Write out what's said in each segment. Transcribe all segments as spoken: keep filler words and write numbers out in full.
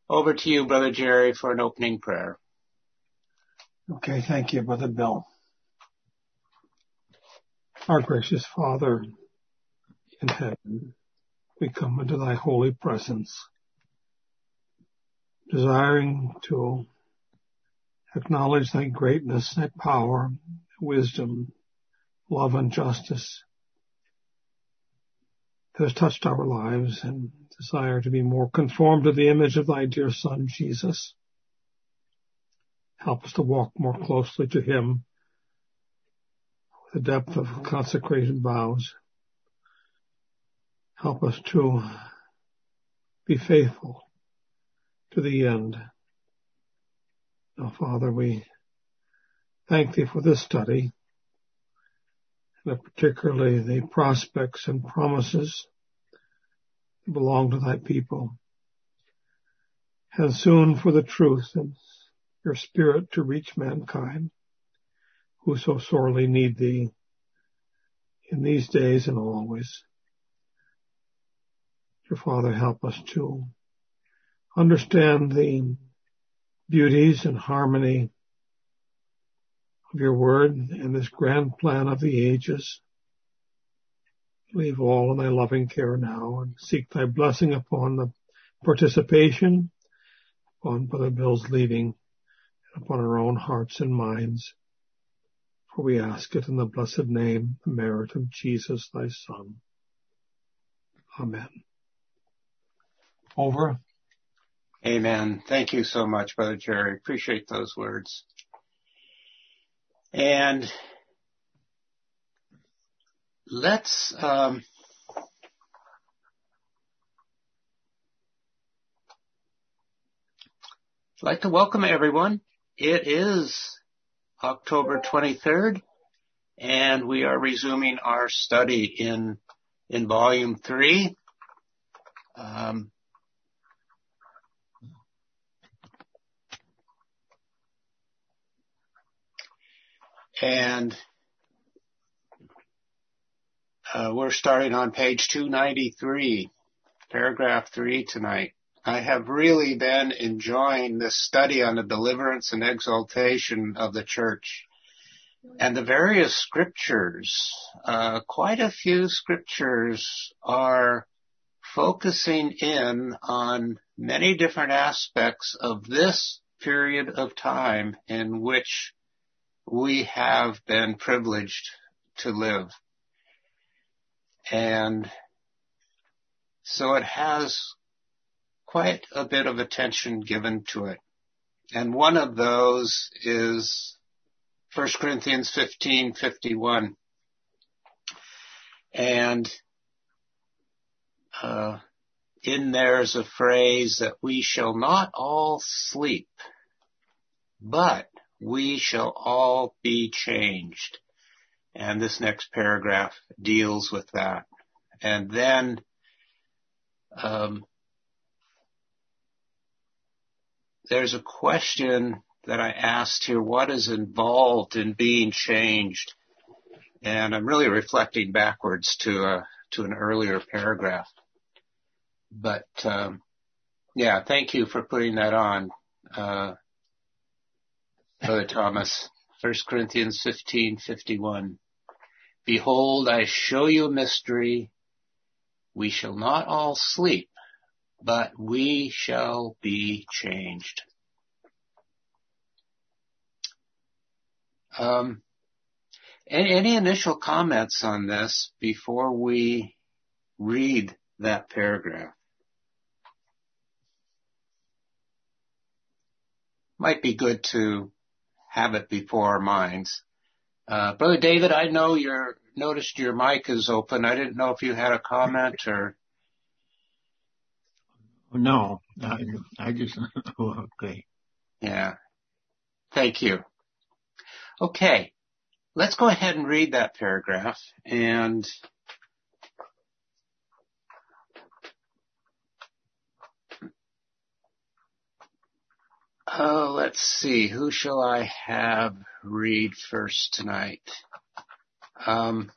Over to you, Brother Jerry, for an opening prayer. Okay, thank you, Brother Bill. Our gracious Father in heaven, we come into thy holy presence, desiring to acknowledge thy greatness, thy power, wisdom, love, and justice that has touched our lives, and desire to be more conformed to the image of thy dear Son, Jesus. Help us to walk more closely to him with the depth of consecrated vows. Help us to be faithful to the end. Now, Father, we thank thee for this study, and particularly the prospects and promises that belong to thy people, and soon for the truth and your Spirit to reach mankind who so sorely need thee in these days and always. Dear Father, help us to understand the beauties and harmony of your word and this grand plan of the ages. Leave all in thy loving care now and seek thy blessing upon the participation, upon Brother Bill's leading, and upon our own hearts and minds. For we ask it in the blessed name, the merit of Jesus, thy Son. Amen. Over. Amen. Thank you so much, Brother Jerry. Appreciate those words. And let's um, I'd like to welcome everyone. It is October twenty-third, and we are resuming our study in in Volume three. Um, and uh, we're starting on page two ninety-three, paragraph three tonight. I have really been enjoying this study on the deliverance and exaltation of the church and the various scriptures. Uh, quite a few scriptures are focusing in on many different aspects of this period of time in which we have been privileged to live. And so it has quite a bit of attention given to it. And one of those is First Corinthians fifteen fifty-one. And uh, in there's a phrase that we shall not all sleep, but we shall all be changed. And this next paragraph deals with that. And then um, there's a question that I asked here, what is involved in being changed? And I'm really reflecting backwards to a, to an earlier paragraph. But, um, yeah, thank you for putting that on, uh, Brother Thomas. First Corinthians fifteen fifty-one. Behold, I show you a mystery. We shall not all sleep, but we shall be changed. Um, any, any initial comments on this before we read that paragraph? Might be good to have it before our minds. Uh, Brother David, I know you're, noticed your mic is open. I didn't know if you had a comment or... No, I, I just, okay. Yeah. Thank you. Okay. Let's go ahead and read that paragraph. And oh, let's see. Who shall I have read first tonight? Um,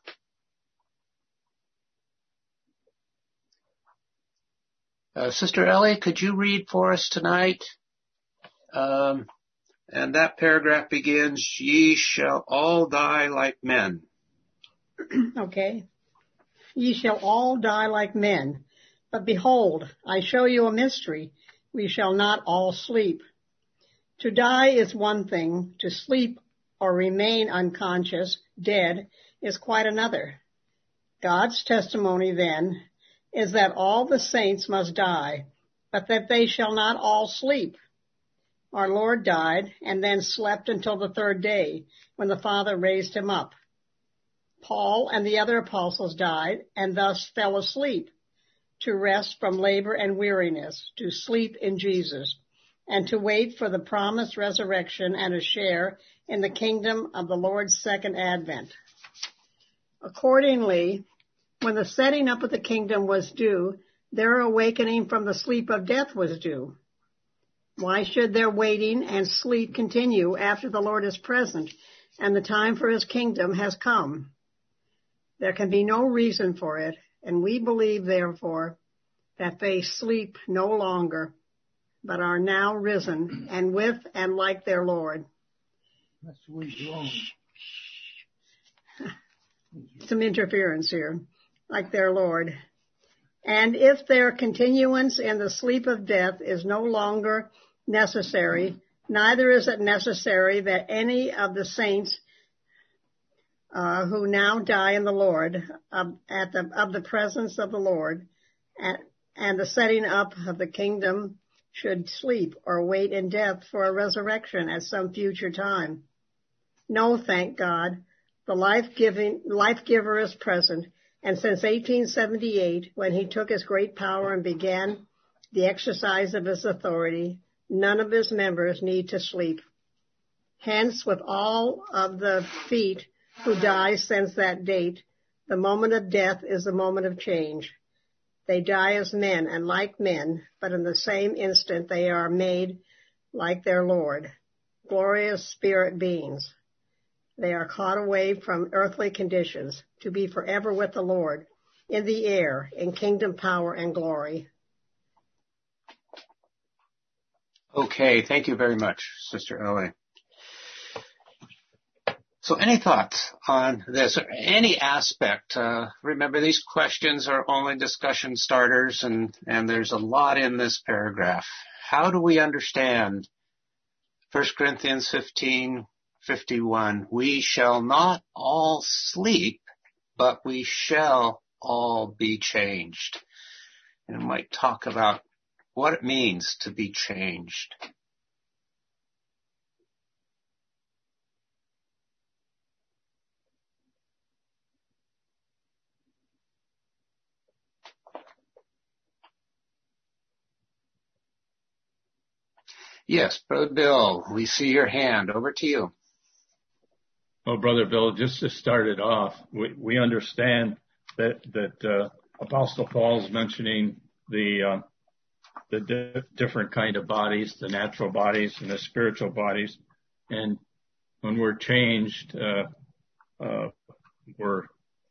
Uh, Sister Ellie, could you read for us tonight? Um, and that paragraph begins, ye shall all die like men. Okay. Ye shall all die like men. But behold, I show you a mystery. We shall not all sleep. To die is one thing. To sleep or remain unconscious, dead, is quite another. God's testimony, then, is that all the saints must die, but that they shall not all sleep. Our Lord died and then slept until the third day, when the Father raised him up. Paul and the other apostles died and thus fell asleep, to rest from labor and weariness, to sleep in Jesus, and to wait for the promised resurrection and a share in the kingdom of the Lord's second advent. Accordingly, when the setting up of the kingdom was due, their awakening from the sleep of death was due. Why should their waiting and sleep continue after the Lord is present and the time for his kingdom has come? There can be no reason for it, and we believe, therefore, that they sleep no longer, but are now risen and with and like their Lord. That's wrong. Some interference here, like their Lord. And if their continuance in the sleep of death is no longer necessary, neither is it necessary that any of the saints uh, who now die in the Lord, uh, at the, of the presence of the Lord, and, and the setting up of the kingdom should sleep or wait in death for a resurrection at some future time. No, thank God, the life-giving, life-giver is present, and since eighteen seventy-eight, when he took his great power and began the exercise of his authority, none of his members need to sleep. Hence, with all of the feet who die since that date, the moment of death is the moment of change. They die as men and like men, but in the same instant they are made like their Lord, glorious spirit beings. They are caught away from earthly conditions to be forever with the Lord in the air, in kingdom power and glory. Okay, thank you very much, Sister Ellie. So any thoughts on this, or any aspect? Uh, remember, these questions are only discussion starters, and, and there's a lot in this paragraph. How do we understand First Corinthians fifteen fifty-one? We shall not all sleep, but we shall all be changed. And we might talk about what it means to be changed. Yes, Brother Bill, we see your hand. Over to you. Well, Brother Bill, just to start it off, we, we understand that that uh, Apostle Paul's mentioning the uh, the di- different kind of bodies, the natural bodies and the spiritual bodies, and when we're changed, uh, uh, we're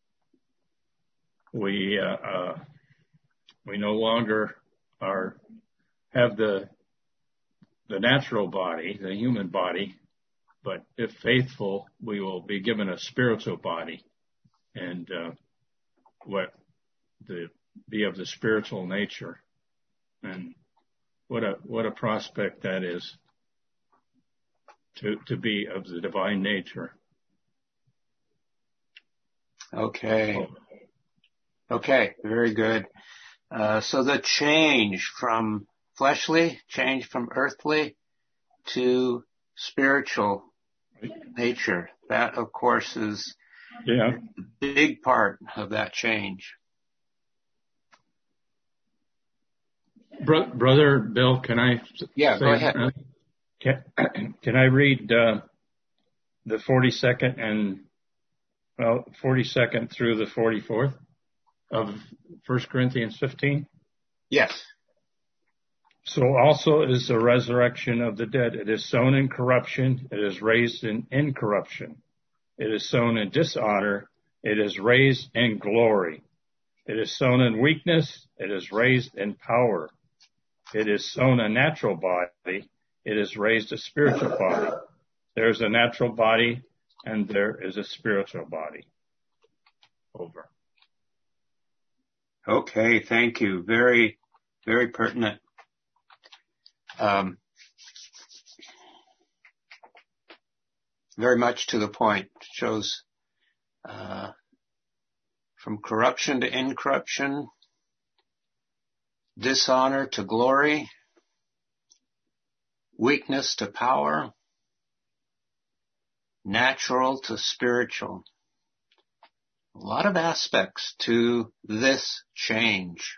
we uh, uh, we no longer are have the the natural body, the human body, but if faithful, we will be given a spiritual body, and uh, what the be of the spiritual nature, and what a what a prospect that is to to be of the divine nature. Okay. Okay, very good. Uh, so the change from fleshly, change from earthly to spiritual nature, that of course is Yeah. a big part of that change. Bro- Brother Bill, can I? Yeah, say, go ahead. Uh, can, can I read uh, the forty-second and well, forty-second through the forty-fourth of First Corinthians fifteen? Yes. So also is the resurrection of the dead. It is sown in corruption. It is raised in incorruption. It is sown in dishonor. It is raised in glory. It is sown in weakness. It is raised in power. it is sown a natural body, it is raised a spiritual body. There's a natural body and there is a spiritual body. Over. Okay, thank you. Very, very pertinent. Um, very much to the point. Shows uh, from corruption to incorruption, dishonor to glory, weakness to power, natural to spiritual. A lot of aspects to this change.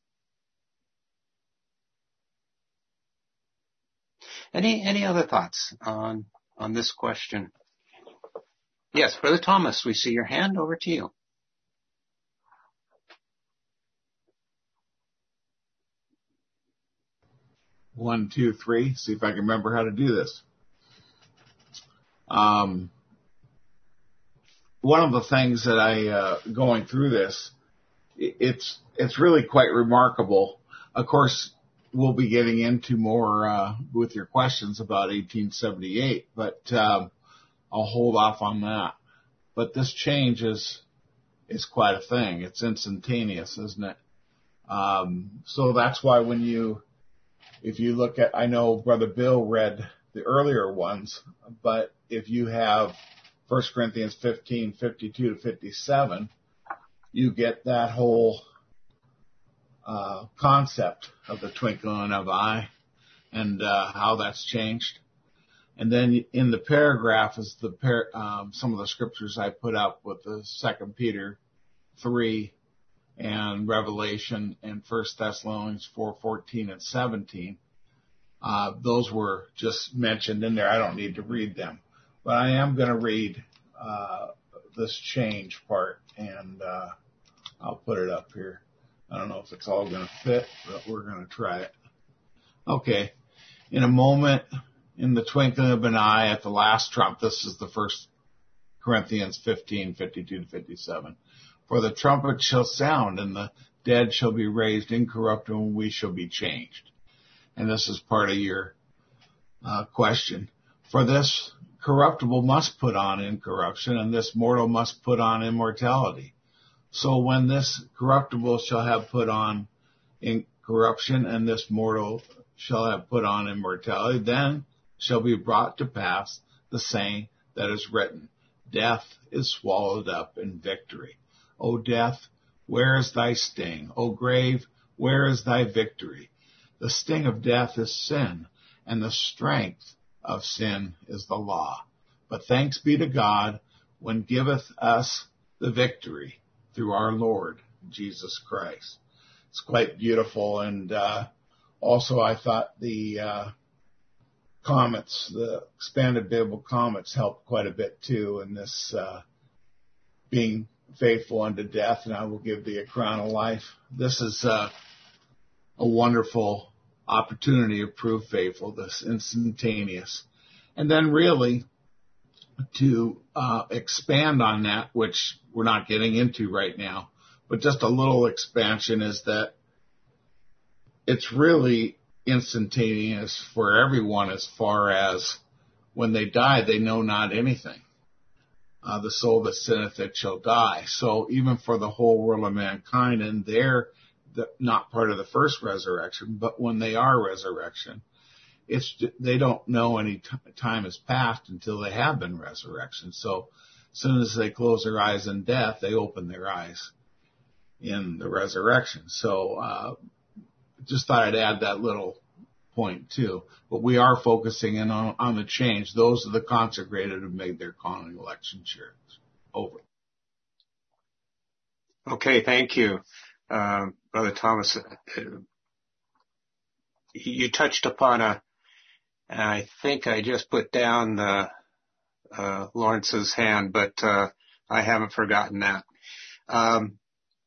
Any any other thoughts on on this question? Yes, Brother Thomas, we see your hand. Over to you. One, two, three. See if I can remember how to do this. Um, one of the things that I, uh, going through this, it's, it's really quite remarkable. Of course, we'll be getting into more, uh, with your questions about eighteen seventy-eight, but, um, I'll hold off on that. But this change is, is quite a thing. It's instantaneous, isn't it? Um, so that's why when you, if you look at, I know Brother Bill read the earlier ones, but if you have First Corinthians fifteen, fifty-two to fifty-seven, you get that whole uh, concept of the twinkling of an eye and uh, how that's changed. And then in the paragraph is the par- um, some of the scriptures I put up with the Second Peter three and Revelation and First Thessalonians four, fourteen and seventeen. Uh, those were just mentioned in there. I don't need to read them. But I am going to read uh, this change part, and uh, I'll put it up here. I don't know if it's all going to fit, but we're going to try it. Okay. In a moment, in the twinkling of an eye, at the last trump, this is the First Corinthians fifteen, fifty-two to fifty-seven. For the trumpet shall sound, and the dead shall be raised incorruptible, and we shall be changed. And this is part of your uh, question. For this corruptible must put on incorruption, and this mortal must put on immortality. So when this corruptible shall have put on incorruption, and this mortal shall have put on immortality, then shall be brought to pass the saying that is written, death is swallowed up in victory. O death, where is thy sting? O grave, where is thy victory? The sting of death is sin, and the strength of sin is the law. But thanks be to God, when giveth us the victory through our Lord Jesus Christ. It's quite beautiful, and uh, also I thought the uh, comments, the expanded Bible comments, helped quite a bit too in this uh, being faithful unto death, and I will give thee a crown of life. This is uh, a wonderful opportunity to prove faithful, this instantaneous. And then really to uh, expand on that, which we're not getting into right now, but just a little expansion is that it's really instantaneous for everyone as far as when they die, they know not anything. Uh, the soul that sinneth, it shall die. So even for the whole world of mankind, and they're the, not part of the first resurrection, but when they are resurrection, it's they don't know any t- time has passed until they have been resurrection. So as soon as they close their eyes in death, they open their eyes in the resurrection. So uh, just thought I'd add that little point too. But we are focusing in on, on the change. Those are the consecrated who made their calling election sure. Over. Okay, thank you, uh, Brother Thomas. Uh, you touched upon a, and I think I just put down the uh, Lawrence's hand, but uh, I haven't forgotten that. Um,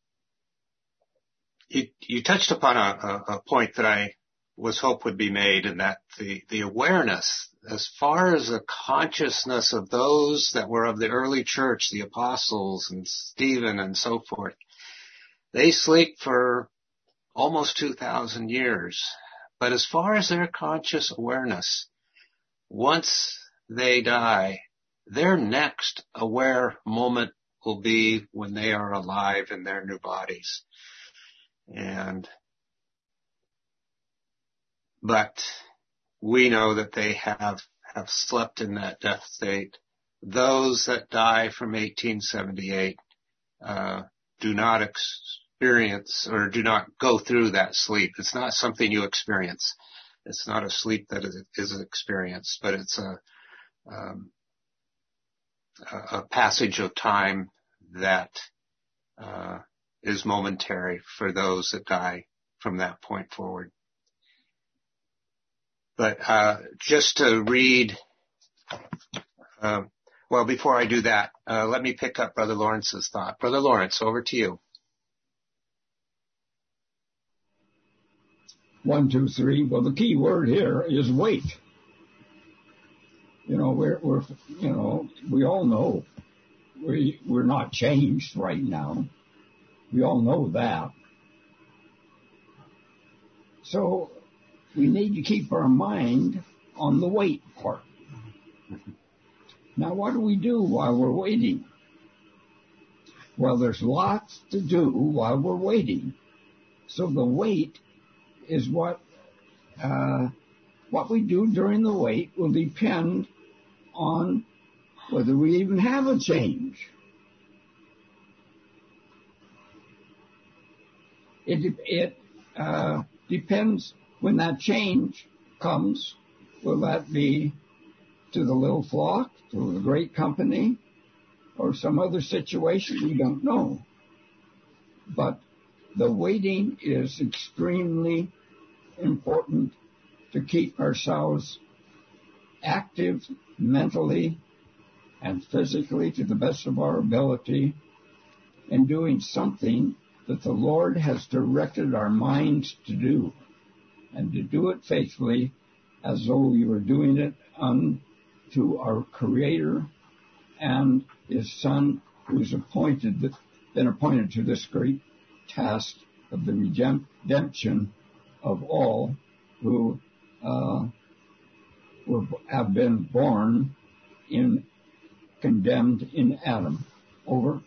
you, you touched upon a, a, a point that I was hope would be made, and that the, the awareness, as far as the consciousness of those that were of the early church, the apostles and Stephen and so forth, they sleep for almost two thousand years. But as far as their conscious awareness, once they die, their next aware moment will be when they are alive in their new bodies. And, but we know that they have, have slept in that death state. Those that die from eighteen seventy-eight, uh, do not experience or do not go through that sleep. It's not something you experience. It's not a sleep that is, is experienced, but it's a, um, a passage of time that uh, is momentary for those that die from that point forward. But uh, just to read, uh, well, before I do that, uh, let me pick up Brother Lawrence's thought. Brother Lawrence, over to you. One, two, three. Well, the key word here is wait. You know, we're, we're, you know, we all know we, we're not changed right now. We all know that. So we need to keep our mind on the wait part. Now, what do we do while we're waiting? Well, there's lots to do while we're waiting. So the wait is what, uh, what we do during the wait will depend on whether we even have a change. It, it uh, depends when that change comes. Will that be to the little flock, to the great company, or some other situation? We don't know. But the waiting is extremely important to keep ourselves active mentally and physically to the best of our ability in doing something that the Lord has directed our minds to do, and to do it faithfully as though we were doing it unto our Creator and His Son, who is appointed, been appointed to this great task of the redemption of all who uh, were, have been born in, condemned in Adam. Over.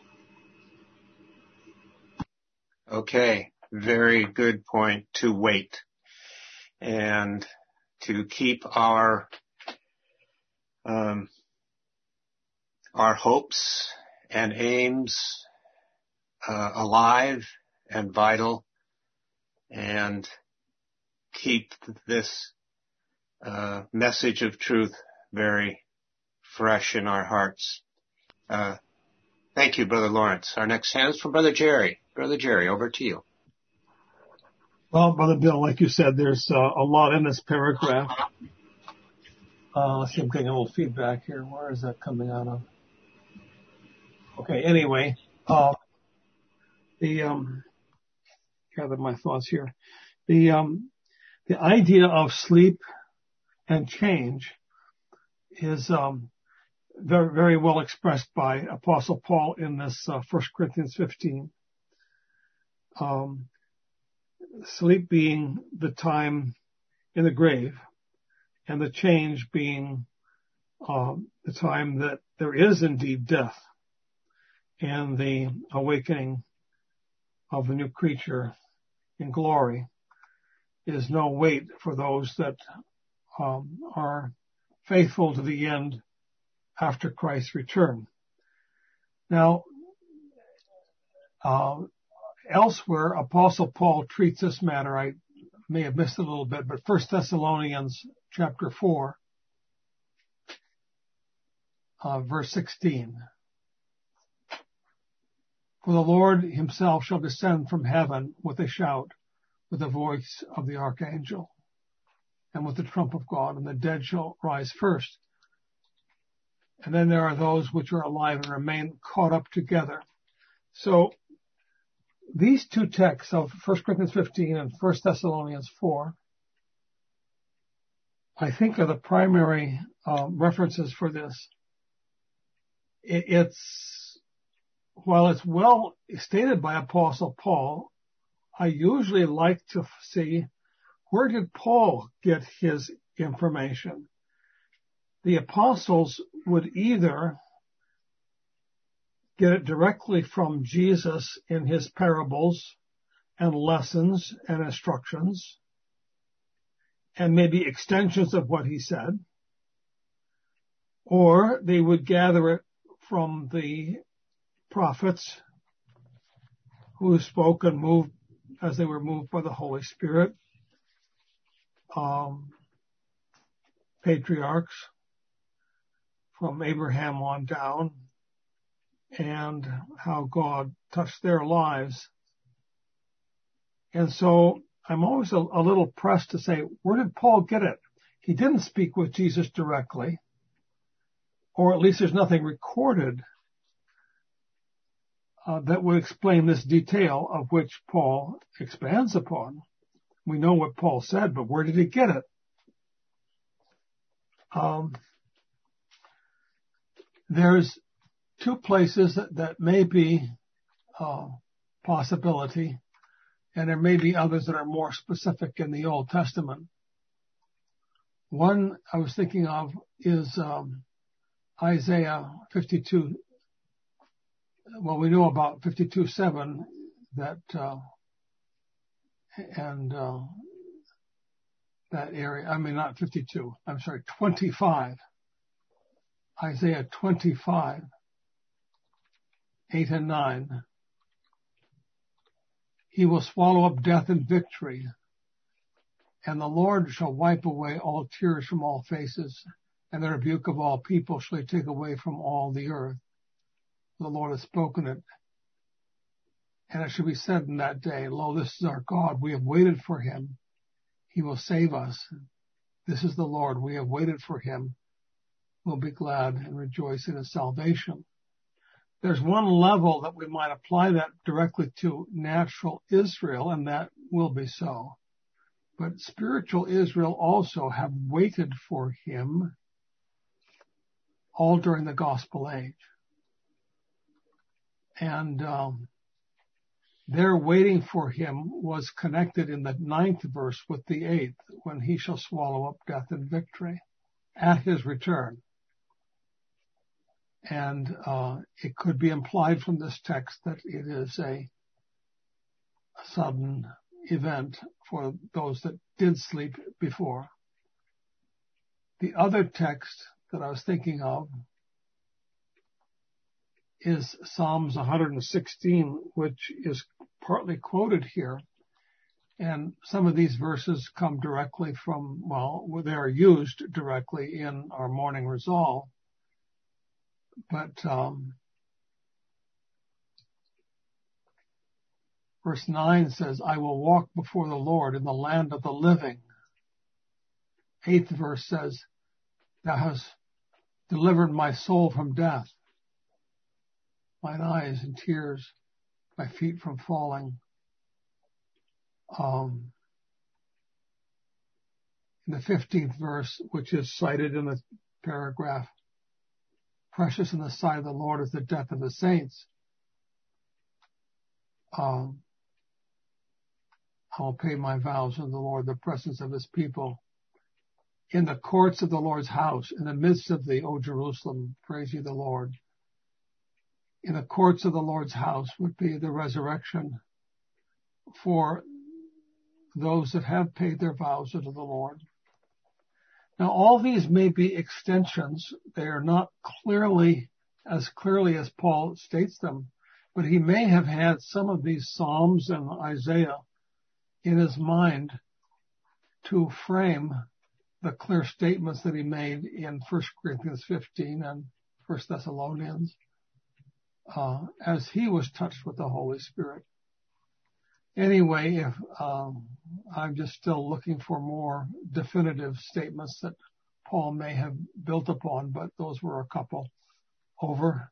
Okay, very good point, to wait and to keep our um, our hopes and aims uh, alive and vital, and keep this uh, message of truth very fresh in our hearts. Uh, thank you, Brother Lawrence. Our next hand is from Brother Jerry. Brother Jerry, over to you. Well, Brother Bill, like you said, there's uh, a lot in this paragraph. Uh, let's see, I'm getting a little feedback here. Where is that coming out of? Okay, anyway, uh, the, um, gather my thoughts here. The, um, the idea of sleep and change is, um, very, very well expressed by Apostle Paul in this, uh, First Corinthians fifteen. Um, sleep being the time in the grave, and the change being um, the time that there is indeed death, and the awakening of the new creature in glory is no wait for those that um, are faithful to the end after Christ's return. Now, uh, elsewhere, Apostle Paul treats this matter. I may have missed it a little bit, but First Thessalonians chapter four, uh, verse sixteen. For the Lord himself shall descend from heaven with a shout, with the voice of the archangel, and with the trump of God, and the dead shall rise first. And then there are those which are alive and remain caught up together. So these two texts of First Corinthians fifteen and First Thessalonians four, I think, are the primary uh, references for this. It, it's, while it's well stated by Apostle Paul, I usually like to see where did Paul get his information? The apostles would either get it directly from Jesus in his parables and lessons and instructions, and maybe extensions of what he said, or they would gather it from the prophets who spoke and moved as they were moved by the Holy Spirit, um, patriarchs from Abraham on down, and how God touched their lives. And so I'm always a, a little pressed to say, where did Paul get it? He didn't speak with Jesus directly, or at least there's nothing recorded uh, that would explain this detail of which Paul expands upon. We know what Paul said, but where did he get it? Um, there's two places that, that may be uh, possibility, and there may be others that are more specific in the Old Testament. One I was thinking of is um, Isaiah fifty-two. Well, we know about fifty-two seven that uh, and uh, that area. I mean, not fifty-two. I'm sorry, twenty-five. Isaiah twenty-five, eight and nine. He will swallow up death in victory, and the Lord shall wipe away all tears from all faces, and the rebuke of all people shall he take away from all the earth. The Lord has spoken it. And it shall be said in that day, lo, this is our God. We have waited for him. He will save us. This is the Lord. We have waited for him. We'll be glad and rejoice in his salvation. There's one level that we might apply that directly to natural Israel, and that will be so. But spiritual Israel also have waited for him all during the gospel age. And um, their waiting for him was connected in the ninth verse with the eighth, when he shall swallow up death in victory at his return. And uh, it could be implied from this text that it is a, a sudden event for those that did sleep before. The other text that I was thinking of is Psalms one hundred sixteen, which is partly quoted here. And some of these verses come directly from, well, they are used directly in our morning resolve. But um, verse nine says, I will walk before the Lord in the land of the living. Eighth verse says, thou hast delivered my soul from death, mine eyes in tears, my feet from falling. Um, in the fifteenth verse, which is cited in the paragraph, precious in the sight of the Lord is the death of the saints. Um, I will pay my vows unto the Lord, the presence of his people. In the courts of the Lord's house, in the midst of thee, O Jerusalem, praise ye the Lord. In the courts of the Lord's house would be the resurrection for those that have paid their vows unto the Lord. Now, all these may be extensions. They are not clearly, as clearly as Paul states them, but he may have had some of these Psalms and Isaiah in his mind to frame the clear statements that he made in First Corinthians fifteen and First Thessalonians, uh, as he was touched with the Holy Spirit. Anyway, if um, I'm just still looking for more definitive statements that Paul may have built upon, but those were a couple. Over.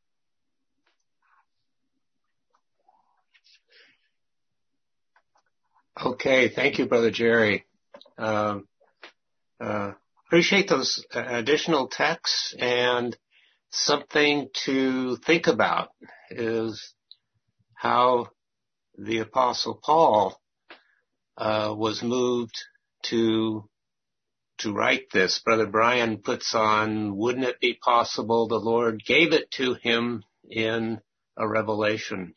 Okay, thank you, Brother Jerry. Um, uh, appreciate those additional texts, and something to think about is how the Apostle Paul uh, was moved to to write this. Brother Brian puts on, wouldn't it be possible the Lord gave it to him in a revelation?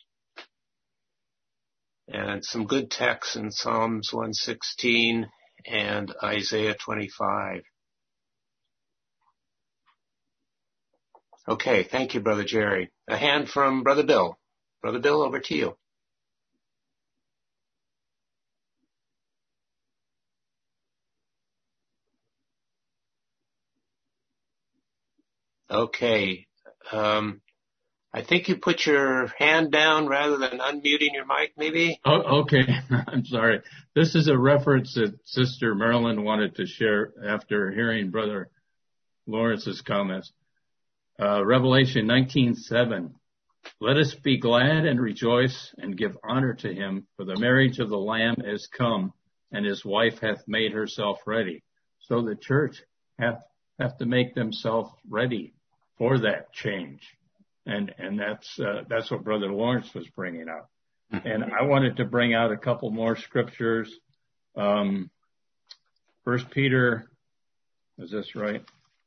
And some good texts in Psalms one sixteen and Isaiah twenty-five. Okay, thank you, Brother Jerry. A hand from Brother Bill. Brother Bill, over to you. Okay. Um, I think you put your hand down rather than unmuting your mic, maybe? Oh, okay. I'm sorry. This is a reference that Sister Marilyn wanted to share after hearing Brother Lawrence's comments. Uh, Revelation nineteen seven. Let us be glad and rejoice and give honor to him, for the marriage of the Lamb is come, and his wife hath made herself ready. So the church hath have to make themselves ready for that change. And, and that's, uh, that's what Brother Lawrence was bringing out. And I wanted to bring out a couple more scriptures. Um, First Peter, is this right?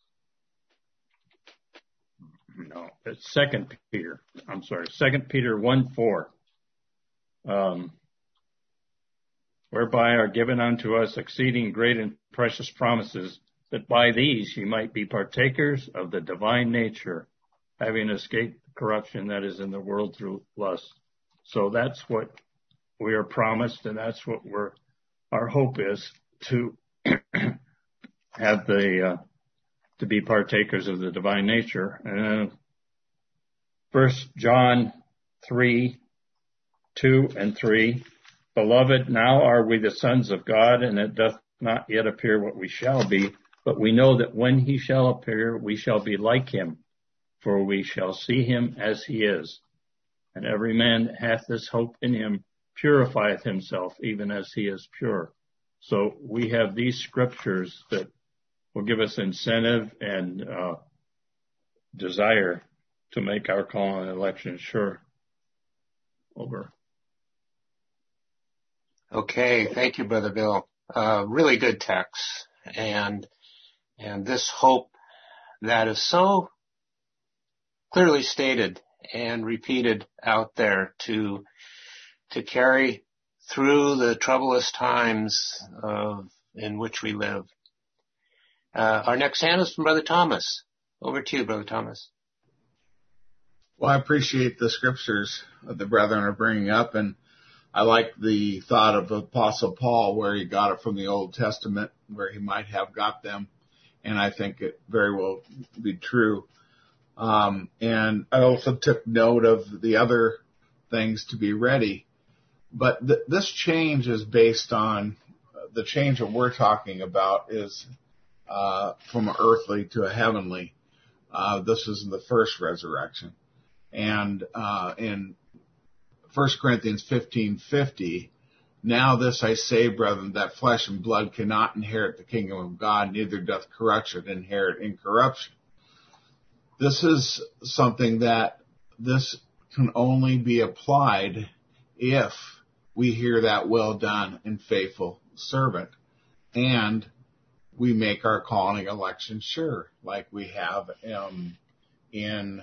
No, it's Second Peter. I'm sorry, Second Peter one four. Um, whereby are given unto us exceeding great and precious promises, that by these ye might be partakers of the divine nature, having escaped the corruption that is in the world through lust. So that's what we are promised, and that's what we're, our hope is, to have the, uh, to be partakers of the divine nature. And First John three, two and three. Beloved, now are we the sons of God, and it doth not yet appear what we shall be, but we know that when he shall appear, we shall be like him, for we shall see him as he is. And every man that hath this hope in him purifieth himself, even as he is pure. So we have these scriptures that will give us incentive and uh, desire to make our call and election sure. Over. Okay, thank you, Brother Bill. Uh, really good text. And, and this hope that is so clearly stated and repeated out there to, to carry through the troublous times of, in which we live. Uh, our next hand is from Brother Thomas. Over to you, Brother Thomas. Well, I appreciate the scriptures that the brethren are bringing up, and I like the thought of Apostle Paul, where he got it from the Old Testament, where he might have got them, and I think it very well be true. Um, and I also took note of the other things to be ready. But th- this change is based on, uh, the change that we're talking about is uh, from an earthly to a heavenly. Uh, this is the first resurrection. And uh, in First Corinthians fifteen fifty, now this I say, brethren, that flesh and blood cannot inherit the kingdom of God, neither doth corruption inherit incorruption. This is something that this can only be applied if we hear that well done and faithful servant, and we make our calling election sure, like we have um, in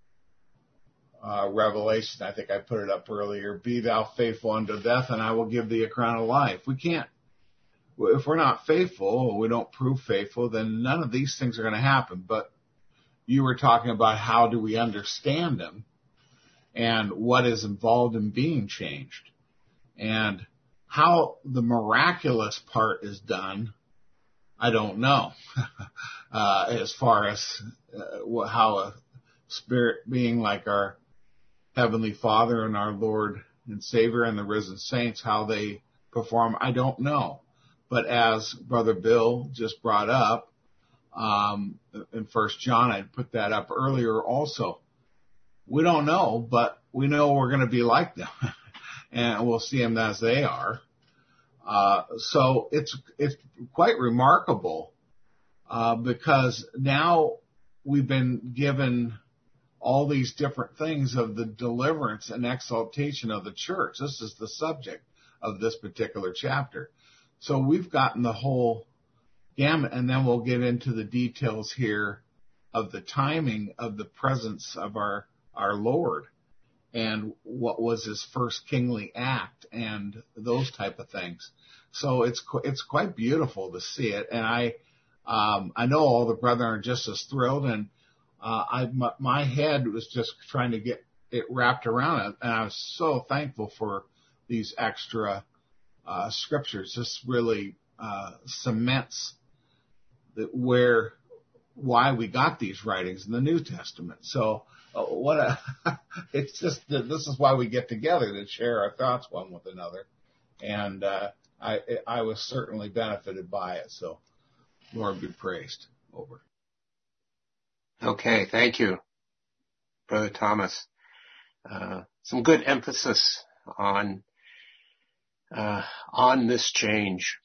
uh, Revelation. I think I put it up earlier. Be thou faithful unto death, and I will give thee a crown of life. We can't. If we're not faithful, or we don't prove faithful, then none of these things are going to happen. But you were talking about how do we understand them and what is involved in being changed. And how the miraculous part is done, I don't know. uh, as far as uh, how a spirit being like our Heavenly Father and our Lord and Savior and the risen saints, how they perform, I don't know. But as Brother Bill just brought up, um, in First John, I put that up earlier also. We don't know, but we know we're going to be like them. And we'll see them as they are. Uh, so it's it's quite remarkable uh, because now we've been given all these different things of the deliverance and exaltation of the church. This is the subject of this particular chapter. So we've gotten the whole gamut, and then we'll get into the details here of the timing of the presence of our, our Lord and what was his first kingly act and those type of things. So it's, it's quite beautiful to see it. And I, um, I know all the brethren are just as thrilled, and, uh, I, my, my head was just trying to get it wrapped around it. And I was so thankful for these extra, uh, scriptures. This really, uh, cements that where, why we got these writings in the New Testament. So uh, what a, it's just that this is why we get together, to share our thoughts one with another. And, uh, I, I was certainly benefited by it. So Lord be praised. Over. Okay. Thank you, Brother Thomas. Uh, some good emphasis on, uh, on this change.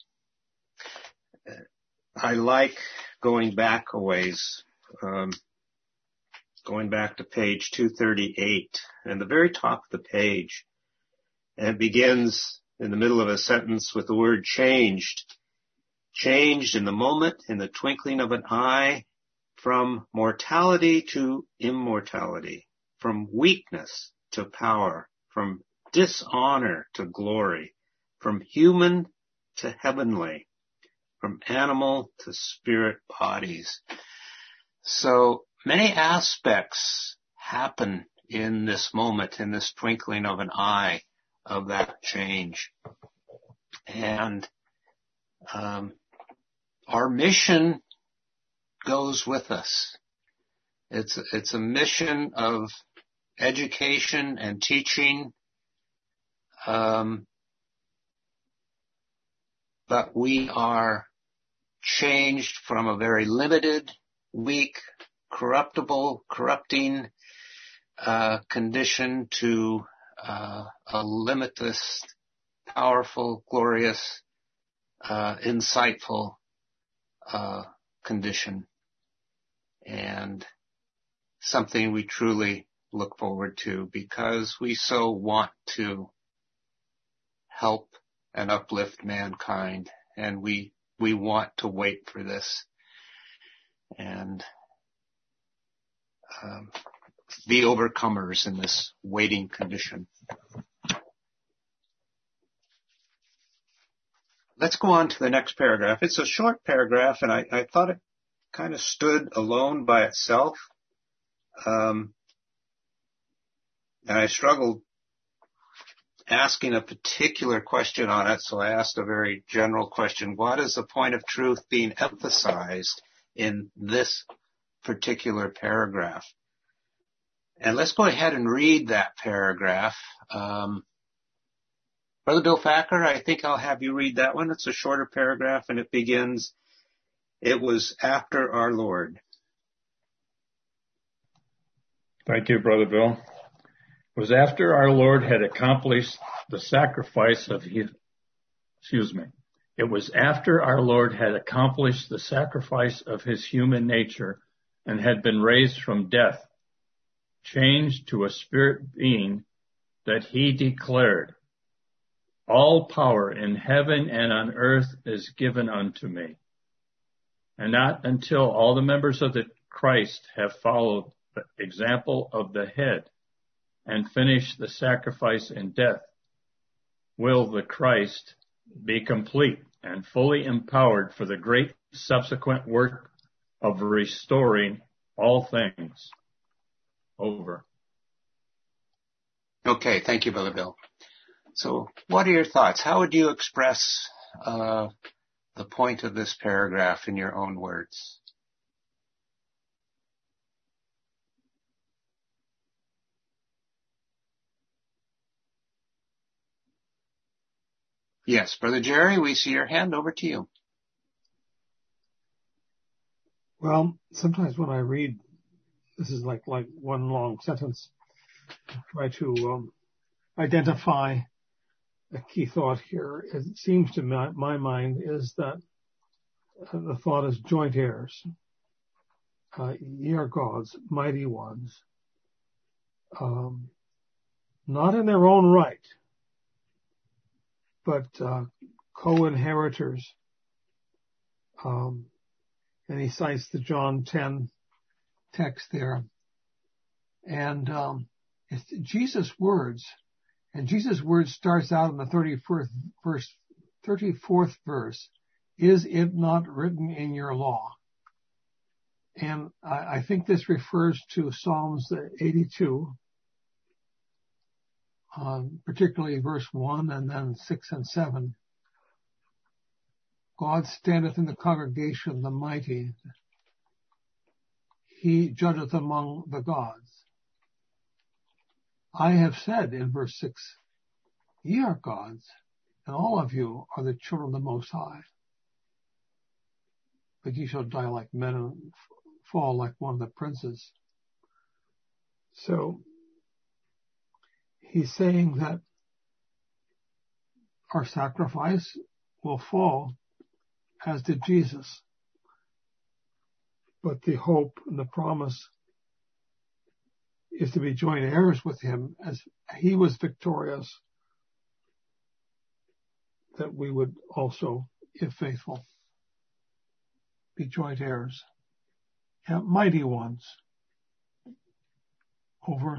I like going back a ways, um, going back to page two thirty-eight, and the very top of the page, and it begins in the middle of a sentence with the word changed. Changed in the moment, in the twinkling of an eye, from mortality to immortality, from weakness to power, from dishonor to glory, from human to heavenly, from animal to spirit bodies. So many aspects happen in this moment, in this twinkling of an eye of that change. And um, our mission goes with us. It's, it's a mission of education and teaching, um, but we are changed from a very limited, weak, corruptible, corrupting uh, condition to uh, a limitless, powerful, glorious, uh, insightful uh, condition, and something we truly look forward to because we so want to help and uplift mankind, and we we want to wait for this and um, be overcomers in this waiting condition. Let's go on to the next paragraph. It's a short paragraph, and I, I thought it kind of stood alone by itself. Um, and I struggled asking a particular question on it, so I asked a very general question. What is the point of truth being emphasized in this particular paragraph? And let's go ahead and read that paragraph. Um, Brother Bill Facker, I think I'll have you read that one. It's a shorter paragraph, and it begins, "It was after our Lord." Thank you, Brother Bill. It was after our Lord had accomplished the sacrifice of his, excuse me. It was after our Lord had accomplished the sacrifice of his human nature and had been raised from death, changed to a spirit being, that he declared, "All power in heaven and on earth is given unto me." And not until all the members of the Christ have followed the example of the head and finish the sacrifice in death, will the Christ be complete and fully empowered for the great subsequent work of restoring all things. Over. Okay, thank you, Brother Bill. So what are your thoughts? How would you express uh, the point of this paragraph in your own words? Yes, Brother Jerry, we see your hand. Over to you. Well, sometimes when I read, this is like, like one long sentence, I try to um, identify a key thought here. It seems to my, my mind is that uh, the thought is joint heirs. Uh, ye are God's, mighty ones, um, not in their own right, but uh, co-inheritors. Um, and he cites the John ten text there. And um, it's Jesus' words. And Jesus' words starts out in the thirty-fourth verse, thirty-fourth verse. Is it not written in your law? And I, I think this refers to Psalms eighty-two, um, particularly verse one and then six and seven. God standeth in the congregation of the mighty. He judgeth among the gods. I have said in verse six, ye are gods, and all of you are the children of the Most High. But ye shall die like men and fall like one of the princes. So he's saying that our sacrifice will fall as did Jesus. But the hope and the promise is to be joint heirs with him as he was victorious, that we would also, if faithful, be joint heirs. Yeah, mighty ones. Over.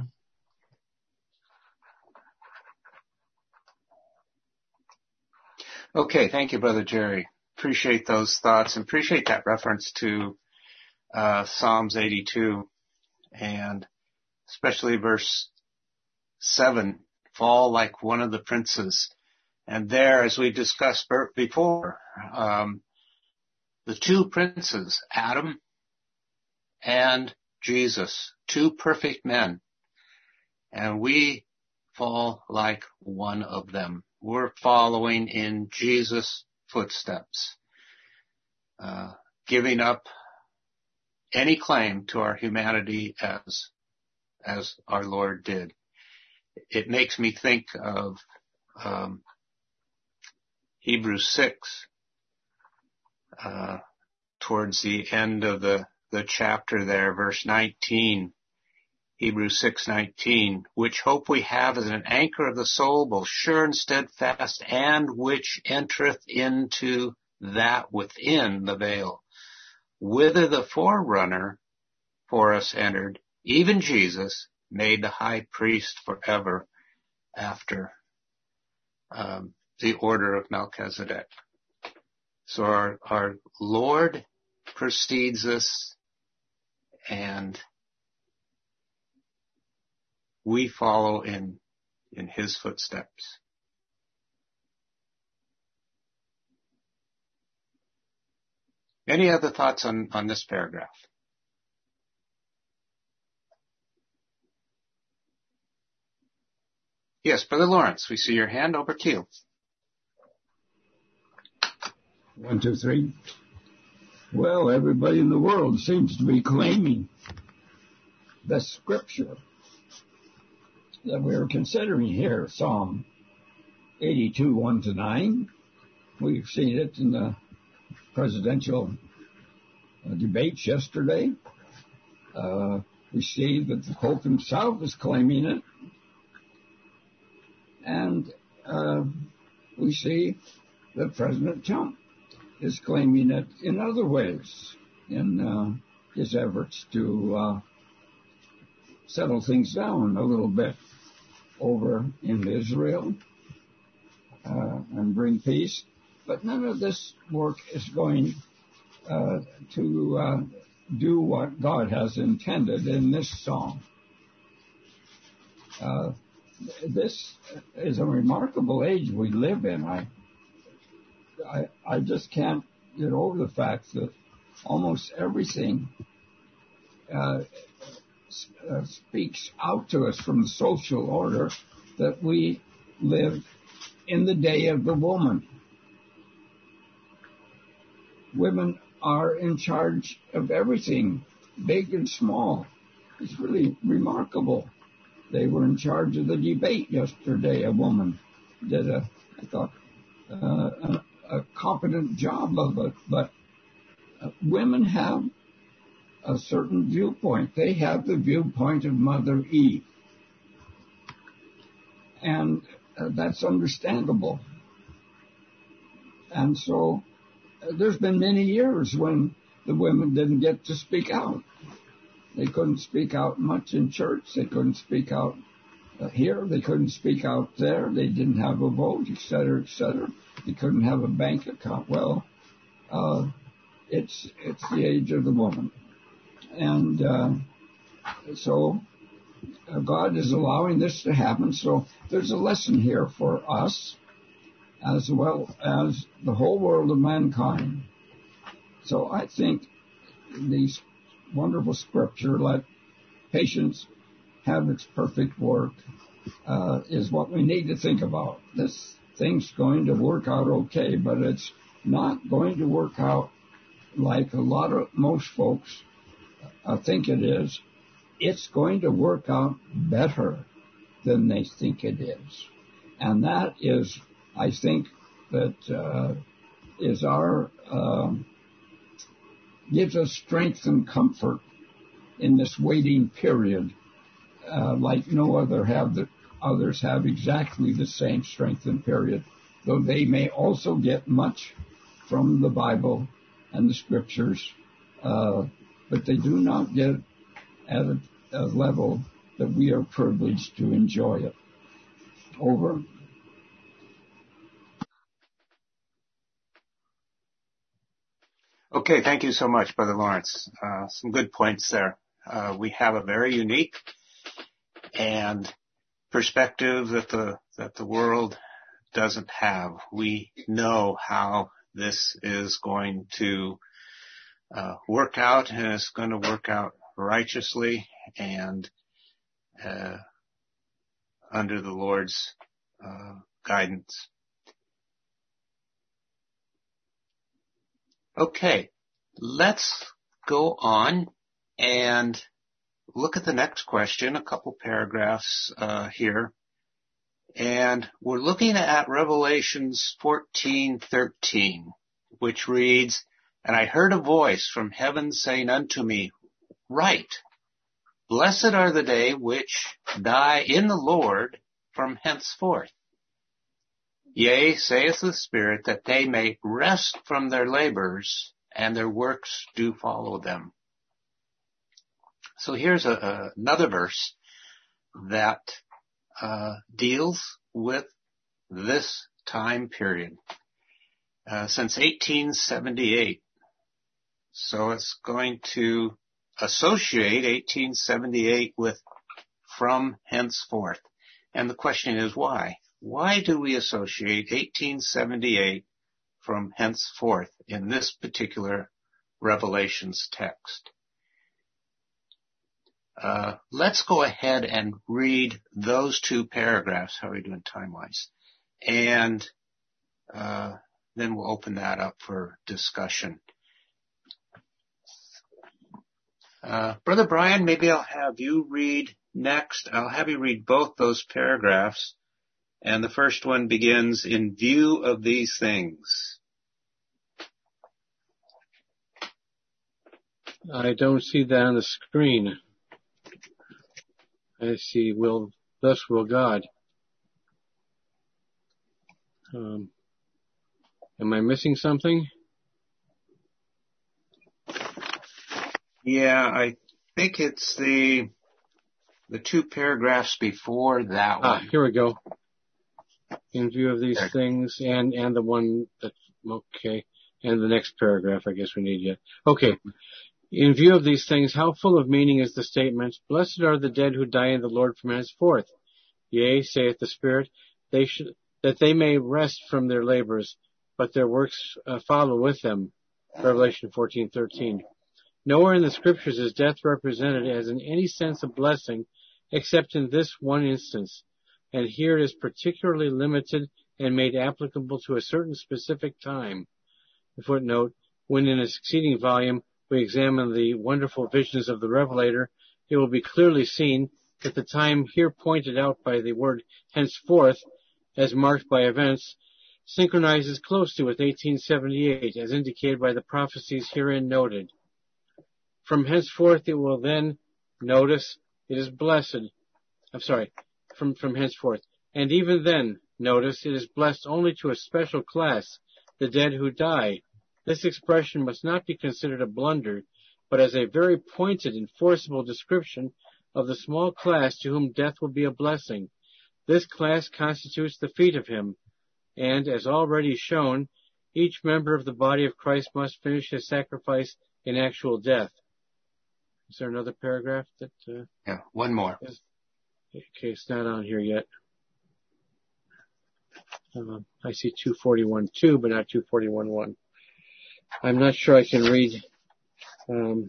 Okay, thank you, Brother Jerry. Appreciate those thoughts and appreciate that reference to uh, Psalms eighty-two and especially verse seven, fall like one of the princes. And there, as we discussed before, um, the two princes, Adam and Jesus, two perfect men, and we fall like one of them. We're following in Jesus' footsteps, uh, giving up any claim to our humanity as as our Lord did. It makes me think of um, Hebrews six, uh, towards the end of the, the chapter there, verse nineteen, Hebrews six nineteen, which hope we have as an anchor of the soul, both sure and steadfast, and which entereth into that within the veil, whither the forerunner for us entered, even Jesus, made the high priest forever after um, the order of Melchizedek. So our, our Lord precedes us, and we follow in in his footsteps. Any other thoughts on, on this paragraph? Yes, Brother Lawrence, we see your hand. Over to you. One, two, three. Well, everybody in the world seems to be claiming the scripture that we're considering here, Psalm eighty-two, one to nine. We've seen it in the presidential uh, debates yesterday. Uh, we see that the Pope himself is claiming it. And uh, we see that President Trump is claiming it in other ways in uh, his efforts to uh, settle things down a little bit over in Israel uh, and bring peace. But none of this work is going uh, to uh, do what God has intended in this song. Uh, this is a remarkable age we live in. I, I, I just can't get over the fact that almost everything uh, uh, speaks out to us from the social order that we live in the day of the woman. Women are in charge of everything, big and small. It's really remarkable. They were in charge of the debate yesterday. A woman did a, I thought, uh, a, a competent job of it. But uh, women have a certain viewpoint. They have the viewpoint of Mother Eve. And uh, that's understandable. And so uh, there's been many years when the women didn't get to speak out. They couldn't speak out much in church. They couldn't speak out uh, here. They couldn't speak out there. They didn't have a vote, et cetera, et cetera. They couldn't have a bank account. Well, uh, it's it's the age of the woman. And uh, so uh, God is allowing this to happen. So there's a lesson here for us as well as the whole world of mankind. So I think these wonderful scripture, let patience have its perfect work, uh, is what we need to think about. This thing's going to work out okay, but it's not going to work out like a lot of most folks uh, think it is. It's going to work out better than they think it is. And that is, I think, that uh, is our... Um, gives us strength and comfort in this waiting period, uh, like no other have the, others have exactly the same strength and period, though they may also get much from the Bible and the Scriptures, uh, but they do not get at a, a level that we are privileged to enjoy it. Over. Okay, thank you so much, Brother Lawrence. Uh, some good points there. Uh, we have a very unique and perspective that the that the world doesn't have. We know how this is going to uh, work out, and it's going to work out righteously and uh, under the Lord's uh, guidance. Okay, let's go on and look at the next question, a couple paragraphs uh, here. And we're looking at Revelations fourteen thirteen, which reads, "And I heard a voice from heaven saying unto me, Write, blessed are the they which die in the Lord from henceforth. Yea, saith the Spirit, that they may rest from their labors, and their works do follow them." So here's a, a, another verse that uh, deals with this time period uh, since eighteen seventy-eight. So it's going to associate eighteen seventy-eight with from henceforth. And the question is why? Why do we associate eighteen seventy-eight from henceforth in this particular Revelations text? Uh, let's go ahead and read those two paragraphs. How are we doing time-wise? And uh, then we'll open that up for discussion. Uh, Brother Brian, maybe I'll have you read next. I'll have you read both those paragraphs. And the first one begins, "In view of these things." I don't see that on the screen. I see, will, thus will God. Um, am I missing something? Yeah, I think it's the the two paragraphs before that Ah, one. here we go. In view of these There. things, and, and the one that, okay, and the next paragraph I guess we need yet. Okay. In view of these things, how full of meaning is the statement, "Blessed are the dead who die in the Lord from henceforth. Yea, saith the Spirit, they should, that they may rest from their labors, but their works uh, follow with them." Revelation fourteen thirteen. Nowhere in the Scriptures is death represented as in any sense a blessing, except in this one instance. And here it is particularly limited and made applicable to a certain specific time. Footnote, when in a succeeding volume we examine the wonderful visions of the Revelator, it will be clearly seen that the time here pointed out by the word henceforth, as marked by events, synchronizes closely with eighteen seventy-eight, as indicated by the prophecies herein noted. From henceforth it will then, notice, it is blessed. I'm sorry, from, from henceforth. And even then, notice, it is blessed only to a special class, the dead who die. This expression must not be considered a blunder, but as a very pointed and forcible description of the small class to whom death will be a blessing. This class constitutes the feet of him, and, as already shown, each member of the body of Christ must finish his sacrifice in actual death. Is there another paragraph that... Uh, yeah, one more. Is, okay, it's not on here yet. Uh, I see two forty-one two, but not two forty-one one. I'm not sure I can read. Um,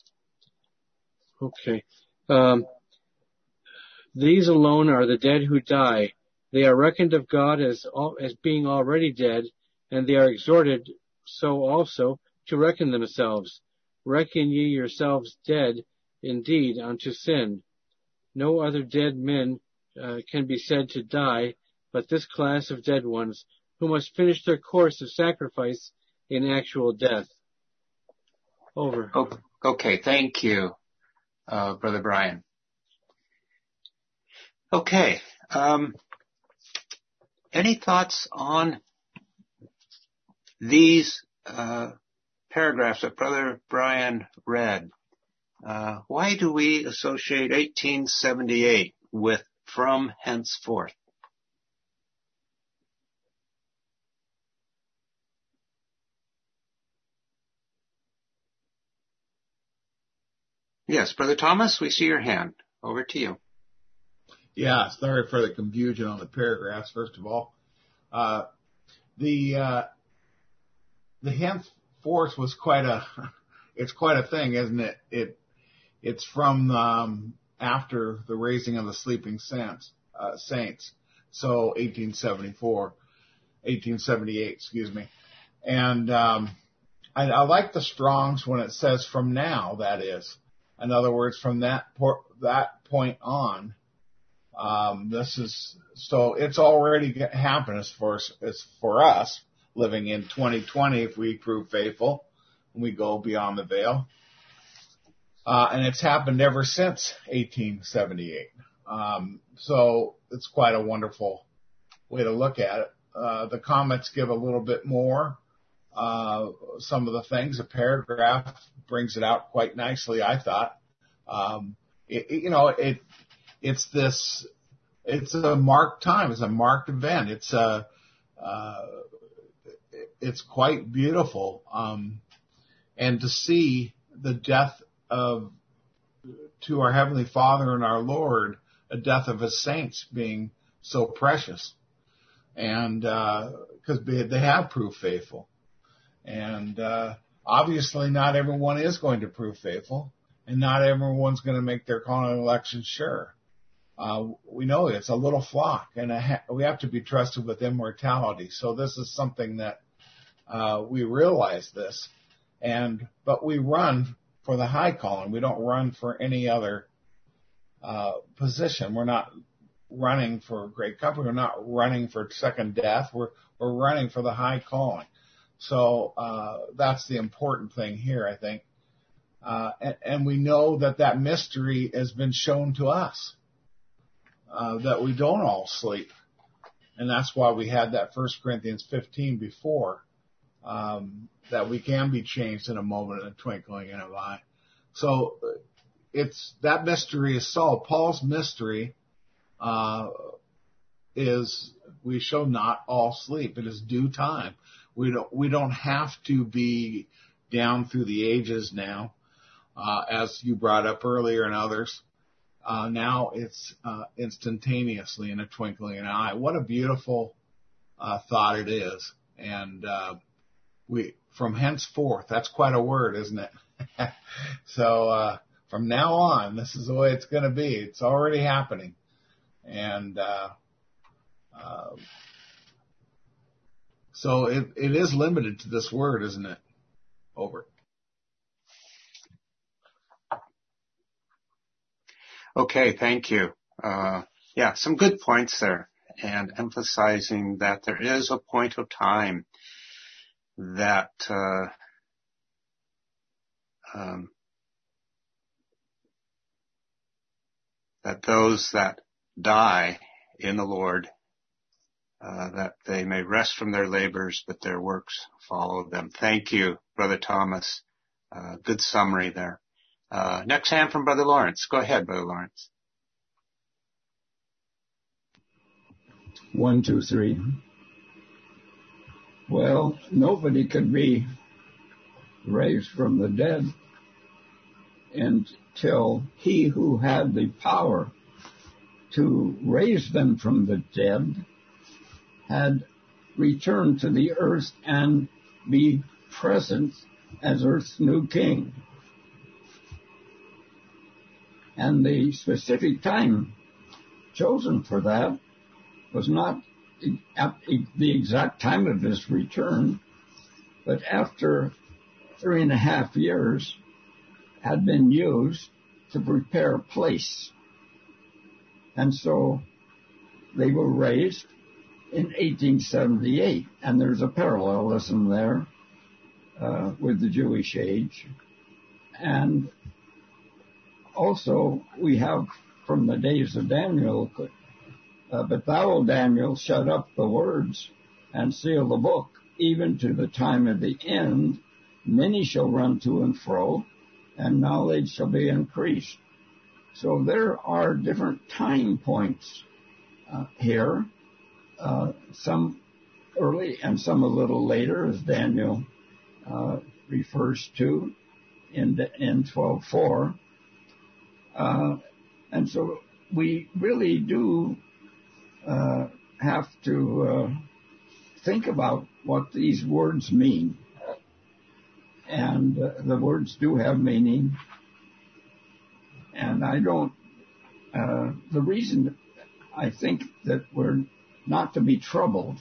okay. Um, these alone are the dead who die. They are reckoned of God as as being already dead, and they are exhorted so also to reckon themselves. Reckon ye yourselves dead indeed unto sin. No other dead men uh, can be said to die, but this class of dead ones, who must finish their course of sacrifice in actual death. Over. Oh, okay, thank you, uh, Brother Brian. Okay, um, any thoughts on these uh, paragraphs that Brother Brian read? Uh, why do we associate eighteen seventy-eight with from henceforth? Yes, Brother Thomas, we see your hand. Over to you. Yeah, sorry for the confusion on the paragraphs, first of all. Uh, the, uh, the henceforth was quite a, it's quite a thing, isn't it? It, it's from, um, after the raising of the sleeping saints, uh, saints. So eighteen seventy-four, eighteen seventy-eight, excuse me. And, um, I, I like the Strong's when it says from now, that is. In other words, from that por- that point on, um, this is so it's already happened as for as for us living in twenty twenty if we prove faithful and we go beyond the veil, uh, and it's happened ever since eighteen seventy-eight. Um, so it's quite a wonderful way to look at it. Uh, the comments give a little bit more. Uh, some of the things, a paragraph brings it out quite nicely, I thought. Um, it, it, you know, it, it's this, it's a marked time. It's a marked event. It's a, uh, it's quite beautiful. Um, and to see the death of, to our Heavenly Father and our Lord, a death of His saints being so precious. And, uh, cause they have proved faithful. And, uh, obviously not everyone is going to prove faithful, and not everyone's going to make their calling election sure. Uh, we know it's a little flock, and a ha- we have to be trusted with immortality. So this is something that, uh, we realize this, and, but we run for the high calling. We don't run for any other, uh, position. We're not running for great company. We're not running for second death. We're, we're running for the high calling. So uh, that's the important thing here, I think. Uh, and, and we know that that mystery has been shown to us, uh, that we don't all sleep. And that's why we had that First Corinthians fifteen before, um, that we can be changed in a moment, in a twinkling of an eye. So it's that mystery is solved. Paul's mystery uh, is we shall not all sleep. It is due time. We don't, we don't have to be down through the ages now, uh, as you brought up earlier and others. Uh, now it's, uh, instantaneously in a twinkling of an eye. What a beautiful, uh, thought it is. And, uh, we, from henceforth, that's quite a word, isn't it? So, uh, from now on, this is the way it's going to be. It's already happening. And, uh, uh, So it, it is limited to this word, isn't it? Over. Okay, thank you. Uh, yeah, some good points there, and emphasizing that there is a point of time that uh, um, that those that die in the Lord uh, that they may rest from their labors, but their works follow them. Thank you, Brother Thomas. Uh, good summary there. Uh, next hand from Brother Lawrence. Go ahead, Brother Lawrence. One, two, three. Well, nobody could be raised from the dead until he who had the power to raise them from the dead had returned to the earth and be present as earth's new king. And the specific time chosen for that was not at the exact time of his return, but after three and a half years had been used to prepare a place. And so they were raised in eighteen seventy-eight, and there's a parallelism there uh, with the Jewish age. And also we have from the days of Daniel, uh, but thou, O Daniel, shut up the words and seal the book, even to the time of the end. Many shall run to and fro, and knowledge shall be increased. So there are different time points uh, here, uh, some early and some a little later, as Daniel uh, refers to in, in twelve four. Uh, and so we really do uh, have to uh, think about what these words mean. And uh, the words do have meaning. And I don't, uh, the reason I think that we're not to be troubled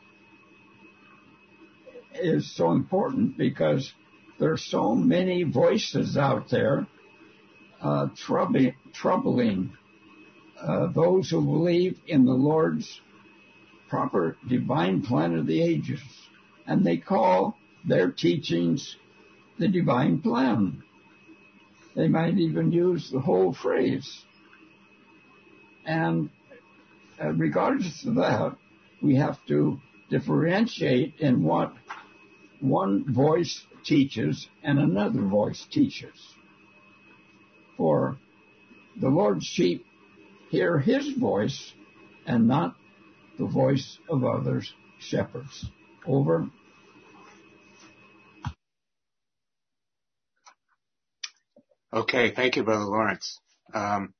is so important because there's so many voices out there uh, troubling, troubling uh, those who believe in the Lord's proper divine plan of the ages. And they call their teachings the divine plan. They might even use the whole phrase. And uh, regardless of that, we have to differentiate in what one voice teaches and another voice teaches. For the Lord's sheep hear his voice and not the voice of others shepherds. Over. Okay, thank you, Brother Lawrence. Um,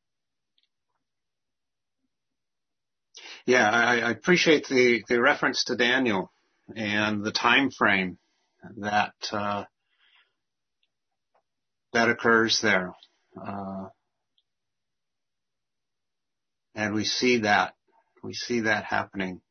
yeah, I, I appreciate the, the reference to Daniel and the time frame that uh, that occurs there, uh, and we see that we see that happening.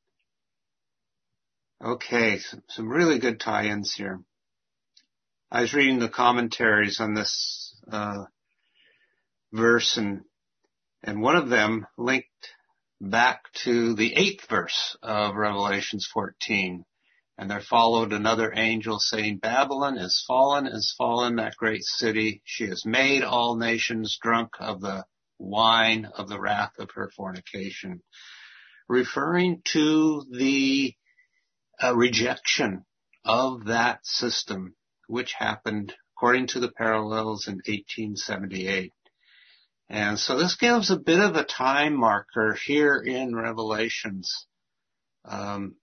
Okay, some, some really good tie-ins here. I was reading the commentaries on this uh, verse, and and one of them linked back to the eighth verse of Revelations fourteen. And there followed another angel saying, Babylon is fallen, is fallen, that great city. She has made all nations drunk of the wine of the wrath of her fornication. Referring to the uh, rejection of that system, which happened, according to the parallels, in eighteen seventy-eight. And so this gives a bit of a time marker here in Revelations um,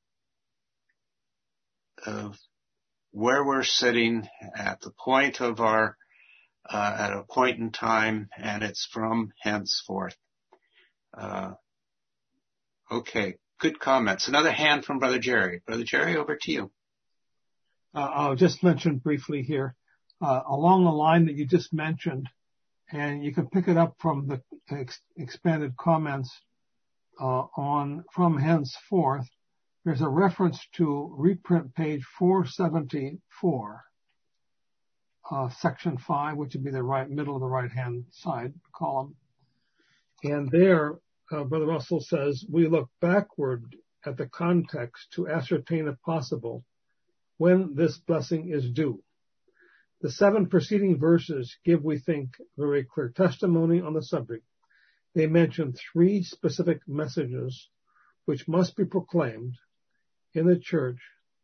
of where we're sitting at the point of our, uh, at a point in time, and it's from henceforth. Uh, okay, good comments. Another hand from Brother Jerry. Brother Jerry, over to you. Uh, I'll just mention briefly here, uh, along the line that you just mentioned, and you can pick it up from the ex- expanded comments uh, on from henceforth. There's a reference to reprint page four seventy-four, uh, section five, which would be the right middle of the right-hand side column. And there, uh, Brother Russell says, we look backward at the context to ascertain if possible when this blessing is due. The seven preceding verses give, we think, very clear testimony on the subject. They mention three specific messages which must be proclaimed in the church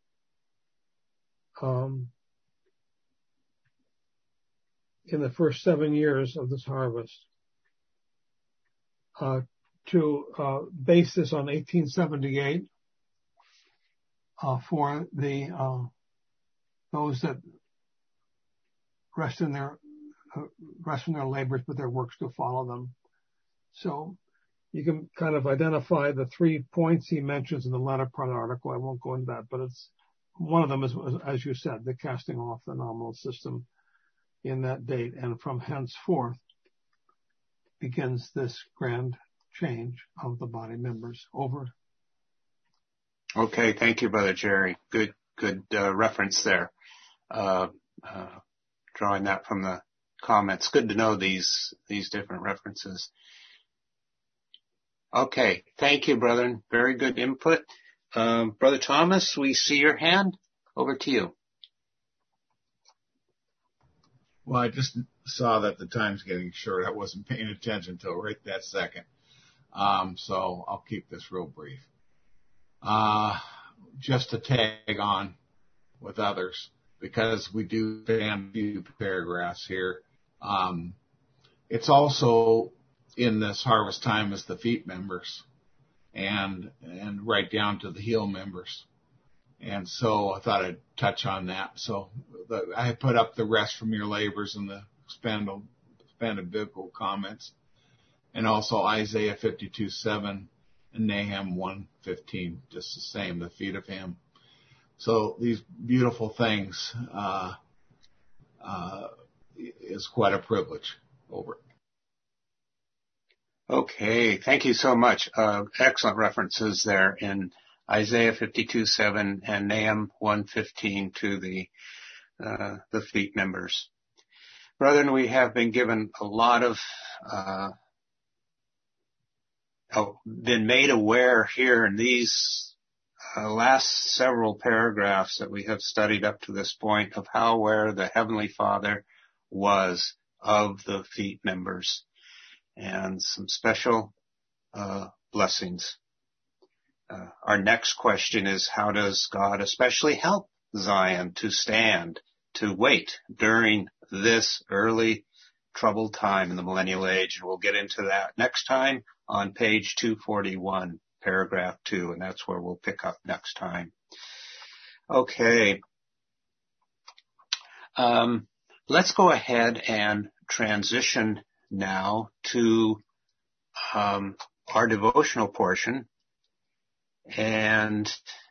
um, in the first seven years of this harvest. Uh, to uh, base this on eighteen seventy-eight uh, for the uh, those that rest in their uh, rest in their labors, but their works to follow them. So you can kind of identify the three points he mentions in the latter part of the article. I won't go into that, but it's one of them is, as you said, the casting off the nominal system in that date, and from henceforth begins this grand change of the body members. Over. Okay, thank you, Brother Jerry. Good, good uh, reference there. Uh, uh, drawing that from the comments. Good to know these these different references. Okay, thank you, brethren. Very good input. Um, Brother Thomas, we see your hand. Over to you. Well, I just saw that the time's getting short. I wasn't paying attention until right that second. Um, so I'll keep this real brief. Uh, just to tag on with others, because we do span a few paragraphs here. Um, it's also in this harvest time as the feet members and, and right down to the heel members. And so I thought I'd touch on that. So the, I put up the rest from your labors and the expanded, expanded biblical comments, and also Isaiah fifty-two seven and Nahum one fifteen, just the same, the feet of him. So these beautiful things, uh, uh, is quite a privilege. Over. Okay, thank you so much. Uh, excellent references there in Isaiah fifty-two seven and Nahum one fifteen to the uh, the feet members. Brethren, we have been given a lot of, uh, oh, been made aware here in these uh, last several paragraphs that we have studied up to this point of how aware the Heavenly Father was of the feet members and some special uh, blessings. Uh, our next question is, how does God especially help Zion to stand, to wait during this early troubled time in the millennial age? And we'll get into that next time on page two forty-one, paragraph two, and that's where we'll pick up next time. Okay. Um, let's go ahead and transition now to um, our devotional portion. And